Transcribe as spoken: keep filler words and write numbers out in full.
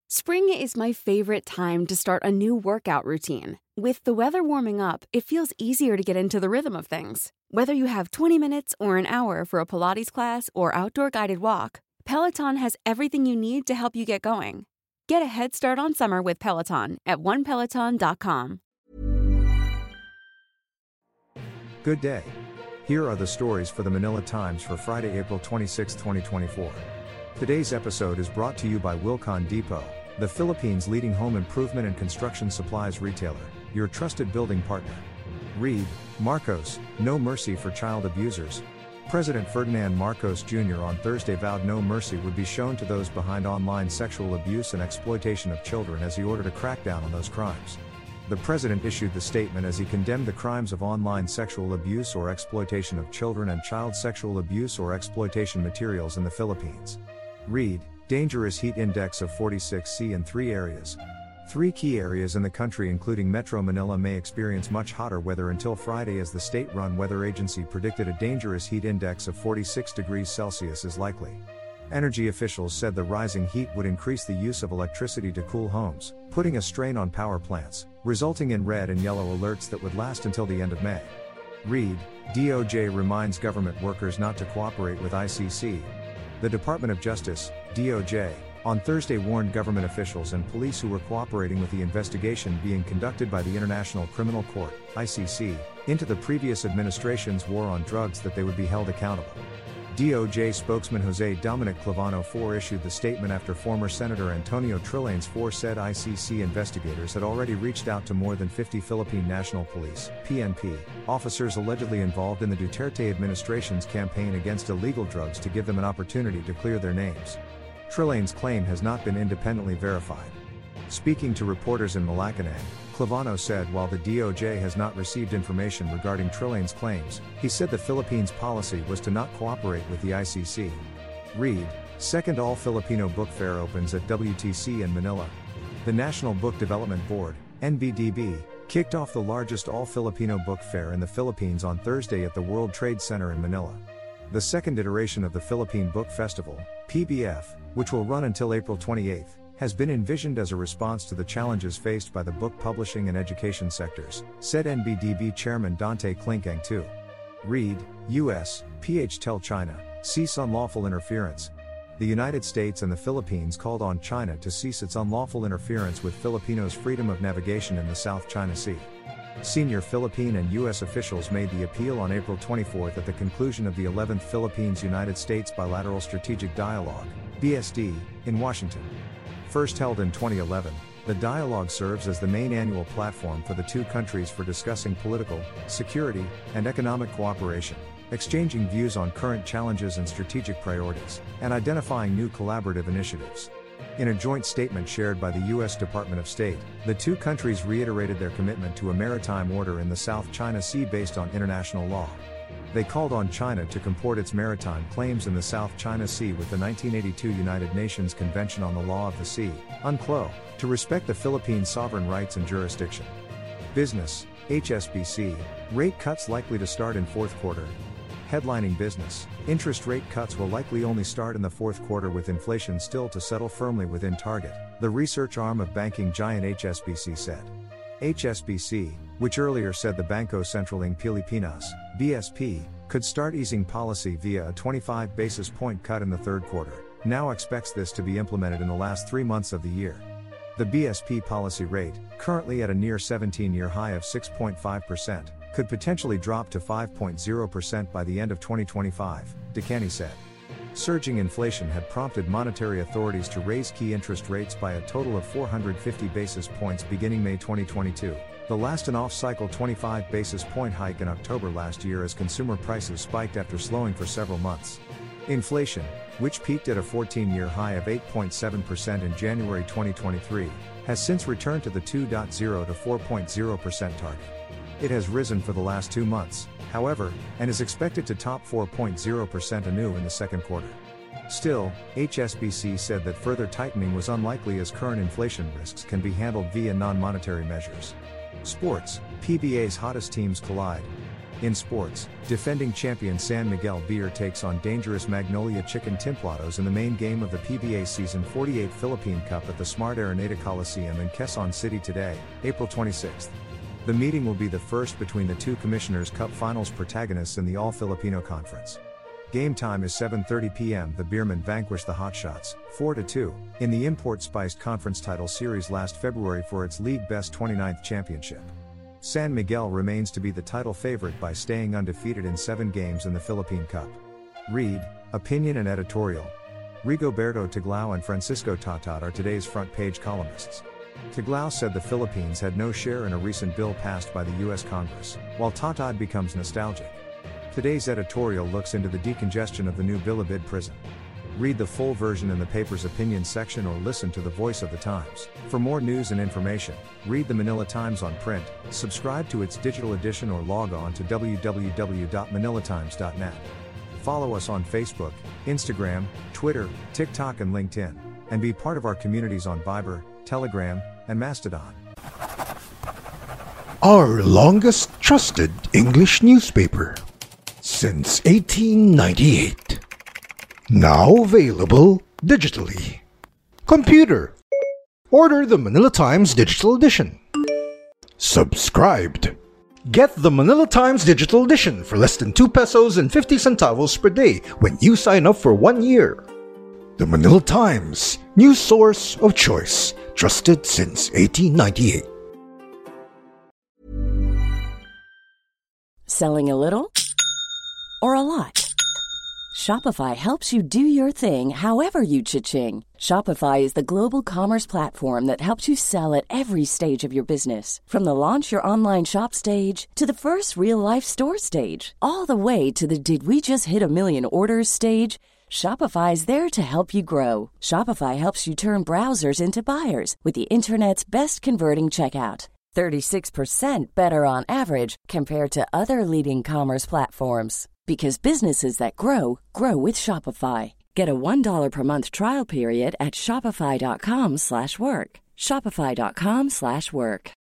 Spring is my favorite time to start a new workout routine. With the weather warming up, it feels easier to get into the rhythm of things. Whether you have twenty minutes or an hour for a Pilates class or outdoor guided walk, Peloton has everything you need to help you get going. Get a head start on summer with Peloton at one peloton dot com. Good day. Here are the stories for the Manila Times for Friday, April twenty-sixth, twenty twenty-four. Today's episode is brought to you by Wilcon Depot, the Philippines' leading home improvement and construction supplies retailer, your trusted building partner. Read, Marcos, no mercy for child abusers. President Ferdinand Marcos Junior on Thursday vowed no mercy would be shown to those behind online sexual abuse and exploitation of children as he ordered a crackdown on those crimes. The president issued the statement as he condemned the crimes of online sexual abuse or exploitation of children and child sexual abuse or exploitation materials in the Philippines. Read, dangerous heat index of forty-six C in three areas. Three key areas in the country including Metro Manila may experience much hotter weather until Friday as the state-run weather agency predicted a dangerous heat index of forty-six degrees Celsius is likely. Energy officials said the rising heat would increase the use of electricity to cool homes, putting a strain on power plants, resulting in red and yellow alerts that would last until the end of May. Read, D O J reminds government workers not to cooperate with I C C. The Department of Justice, D O J, on Thursday warned government officials and police who were cooperating with the investigation being conducted by the International Criminal Court, I C C, into the previous administration's war on drugs that they would be held accountable. D O J spokesman Jose Dominic Clavano the fourth issued the statement after former Senator Antonio Trillanes the fourth said I C C investigators had already reached out to more than fifty Philippine National Police, P N P, officers allegedly involved in the Duterte administration's campaign against illegal drugs to give them an opportunity to clear their names. Trillanes' claim has not been independently verified. Speaking to reporters in Malacanang, Clavano said while the D O J has not received information regarding Trillanes' claims, he said the Philippines' policy was to not cooperate with the I C C. Read, second All-Filipino Book Fair opens at W T C in Manila. The National Book Development Board, N B D B, kicked off the largest all-Filipino book fair in the Philippines on Thursday at the World Trade Center in Manila. The second iteration of the Philippine Book Festival, P B F, which will run until April twenty-eighth, has been envisioned as a response to the challenges faced by the book publishing and education sectors, said N B D B Chairman Dante Clinkang the second. Read, U S, P H tell China, cease unlawful interference. The United States and the Philippines called on China to cease its unlawful interference with Filipinos' freedom of navigation in the South China Sea. Senior Philippine and U S officials made the appeal on April twenty-fourth at the conclusion of the eleventh Philippines-United States Bilateral Strategic Dialogue, B S D, in Washington. First held in twenty eleven, the dialogue serves as the main annual platform for the two countries for discussing political, security, and economic cooperation, exchanging views on current challenges and strategic priorities, and identifying new collaborative initiatives. In a joint statement shared by the U S Department of State, the two countries reiterated their commitment to a maritime order in the South China Sea based on international law. They called on China to comport its maritime claims in the South China Sea with the nineteen eighty-two United Nations Convention on the Law of the Sea, UNCLOS, to respect the Philippines' sovereign rights and jurisdiction. Business, H S B C, rate cuts likely to start in fourth quarter. Headlining business, interest rate cuts will likely only start in the fourth quarter with inflation still to settle firmly within target, the research arm of banking giant H S B C said. H S B C, which earlier said the Bangko Sentral ng Pilipinas, B S P, could start easing policy via a twenty-five basis point cut in the third quarter, now expects this to be implemented in the last three months of the year. The B S P policy rate, currently at a near seventeen-year high of six point five percent, could potentially drop to five point zero percent by the end of twenty twenty-five, Dicani said. Surging inflation had prompted monetary authorities to raise key interest rates by a total of four hundred fifty basis points beginning May twenty twenty-two, the last an off-cycle twenty-five basis point hike in October last year as consumer prices spiked after slowing for several months. Inflation, which peaked at a fourteen-year high of eight point seven percent in January twenty twenty-three, has since returned to the two point zero to four point zero percent target. It has risen for the last two months, however, and is expected to top four point zero percent anew in the second quarter. Still, H S B C said that further tightening was unlikely as current inflation risks can be handled via non-monetary measures. Sports, P B A's hottest teams collide. In sports, defending champion San Miguel Beer takes on dangerous Magnolia Chicken Templados in the main game of the P B A Season forty-eight Philippine Cup at the Smart Araneta Coliseum in Quezon City today, April twenty-sixth. The meeting will be the first between the two Commissioners' Cup Finals protagonists in the All-Filipino Conference. Game time is seven thirty p m The Beermen vanquished the Hotshots, four to two, in the import-spiced conference title series last February for its League Best twenty-ninth championship. San Miguel remains to be the title favorite by staying undefeated in seven games in the Philippine Cup. Read, opinion and editorial. Rigoberto Tiglao and Francisco Tatad are today's front-page columnists. Tiglao said the Philippines had no share in a recent bill passed by the U S Congress, while Tatad becomes nostalgic. Today's editorial looks into the decongestion of the new Bilibid prison. Read the full version in the paper's opinion section or listen to the voice of the Times. For more news and information, read the Manila Times on print, subscribe to its digital edition or log on to w w w dot manila times dot net. Follow us on Facebook, Instagram, Twitter, TikTok and LinkedIn, and be part of our communities on Viber, Telegram, and Mastodon. Our longest trusted English newspaper since eighteen ninety-eight. Now available digitally. Computer. Order the Manila Times Digital Edition. Subscribed. Get the Manila Times Digital Edition for less than two pesos and fifty centavos per day when you sign up for one year. The Manila Times, news source of choice, trusted since eighteen ninety-eight. Selling a little or a lot? Shopify helps you do your thing however you cha-ching. Shopify is the global commerce platform that helps you sell at every stage of your business. From the launch your online shop stage to the first real-life store stage, all the way to the did we just hit a million orders stage. Shopify is there to help you grow. Shopify helps you turn browsers into buyers with the internet's best converting checkout. thirty-six percent better on average compared to other leading commerce platforms. Because businesses that grow, grow with Shopify. Get a one dollar per month trial period at shopify.com slash work. Shopify.com slash work.